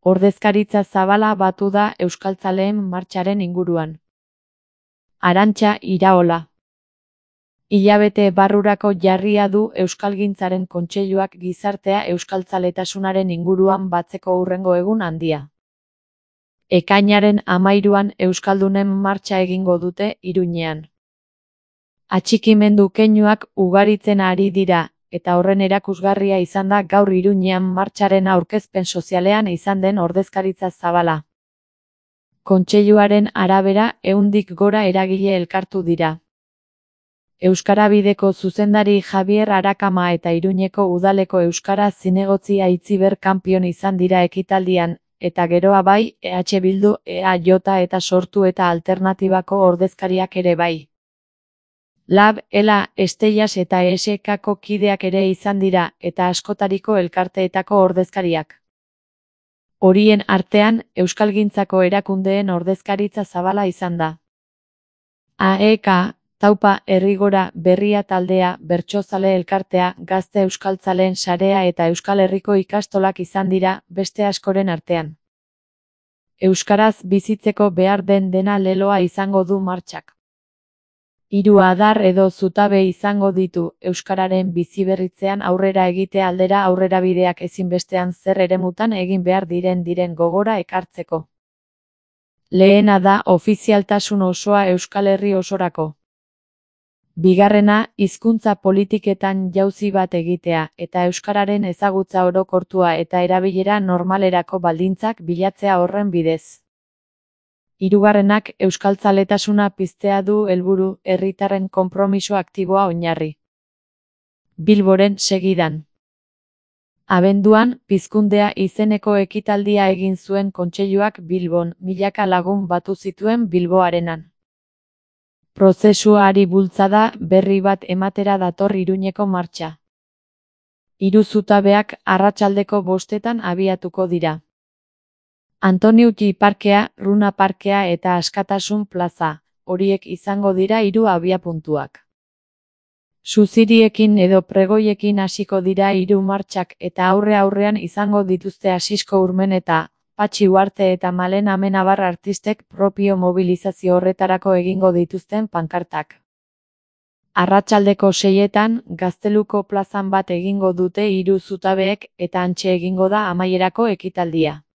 Ordezkaritza zabala batu da euskaltzaleen martxaren inguruan. Arantxa Iraola. Hilabete barrurako jarria du Euskalgintzaren Kontseiluak gizartea euskaltzaletasunaren inguruan batzeko hurrengo egun handia. Ekainaren 13an Euskaldunen martxa egingo dute Iruñean. Atxikimendu keinuak ugaritzen ari dira, eta horren erakusgarria izan da gaur Iruñean martxaren aurkezpen sozialean izan den ordezkaritza zabala. Kontseiluaren arabera 100tik gora eragile elkartu dira. Euskarabideko zuzendari Javier Arakama eta Iruñeko udaleko euskara zinegotzi Aitziber kanpion izan dira ekitaldian, eta geroa bai, EH Bildu, EAJ eta Sortu eta Alternatibako ordezkariak ere bai. Lab, ELA, Estellas eta ESK-ko kideak ere izan dira, eta askotariko elkarteetako ordezkariak. Horien artean, Euskalgintzako erakundeen ordezkaritza zabala izan da. AEK, Taupa, Herrigora, Berria taldea, Bertsozale elkartea, Gazte Euskaltzaleen sarea eta Euskal Herriko ikastolak izan dira, beste askoren artean. Euskaraz bizitzeko behar den dena leloa izango du martxak. 3 adar edo zutabe izango ditu, euskararen biziberritzean aurrera egite aldera aurrerabideak ezinbestean zer eremutan egin behar diren gogora ekartzeko. Lehena da ofizialtasun osoa Euskal Herri osorako. Bigarrena, hizkuntza politiketan jauzi bat egitea, eta euskararen ezagutza orokortua eta erabilera normalerako baldintzak bilatzea horren bidez. Hirugarrenak, euskaltzaletasuna piztea du helburu, herritarren konpromiso aktiboa oinarri. Bilboren segidan. Abenduan, Pizkundea izeneko ekitaldia egin zuen Kontseiluak Bilbon, milaka lagun batu zituen Bilbo Arenan. Prozesuari bultzada berri bat ematera dator Iruñeko martxa. 3 zutabeak arratsaldeko 5etan abiatuko dira. Antoniuti parkea, Runa parkea eta Askatasun plaza, horiek izango dira 3 abiapuntuak. Suziriekin edo pregoiekin hasiko dira 3 martxak eta aurrean izango dituzte Asisko Urmen eta Patxi Uarte eta Malen Amenabar artistek propio mobilizazio horretarako egingo dituzten pankartak. Arratsaldeko 6etan, Gazteluko plazan bat egingo dute 3 zutabeek eta hantxe egingo da amaierako ekitaldia.